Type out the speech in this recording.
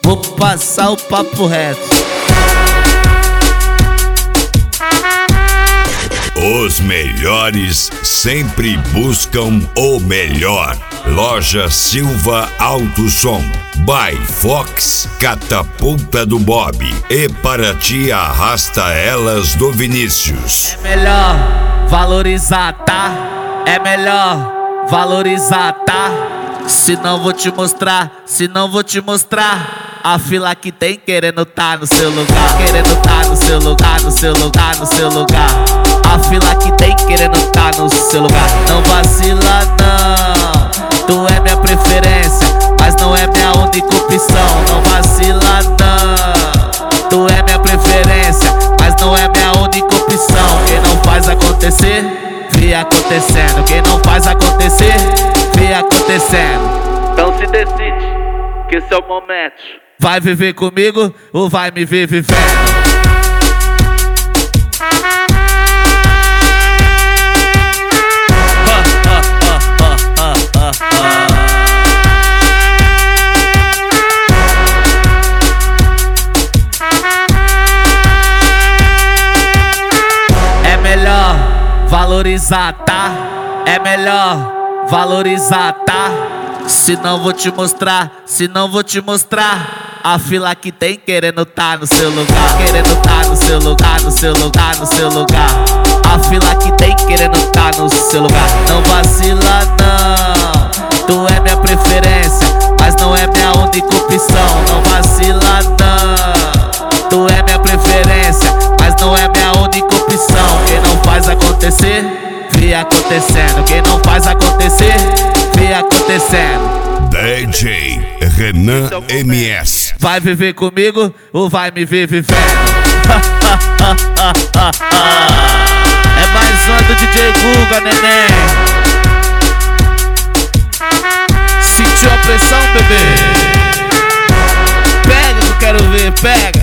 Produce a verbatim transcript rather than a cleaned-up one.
vou passar o papo reto. Os melhores sempre buscam o melhor. Loja Silva Auto Som, by Fox, Catapulta do Bob e para ti Arrasta Elas do Vinícius. É melhor valorizar, tá? É melhor valorizar, tá? Se não vou te mostrar, se não vou te mostrar a fila que tem querendo tá no seu lugar, querendo tá no seu lugar, no seu lugar, no seu lugar. A fila que tem querendo tá no seu lugar. Não vacila não, tu é minha preferência, mas não é minha única opção. Não vacila não, tu é minha preferência, mas não é minha única opção. Quem não faz acontecer, vê acontecendo. Quem não faz acontecer, vê acontecendo. Então se decide, que esse é o momento. Vai viver comigo ou vai me ver vivendo? É melhor valorizar, tá? É melhor valorizar, tá? Se não vou te mostrar, se não vou te mostrar a fila que tem querendo tá no seu lugar, querendo tá no seu lugar, no seu lugar, no seu lugar. A fila que tem querendo tá no seu lugar. Não vacila não, tu é minha preferência, mas não é minha única opção. Não vacila não, tu é minha preferência, mas não é minha única opção. Quem não faz acontecer, vê acontecendo. Quem não faz acontecer, vê acontecendo. D J Renan M S. Vai viver comigo ou vai me ver vivendo? É mais uma do D J Guga, neném. Sentiu a pressão, bebê? Pega que eu quero ver, pega.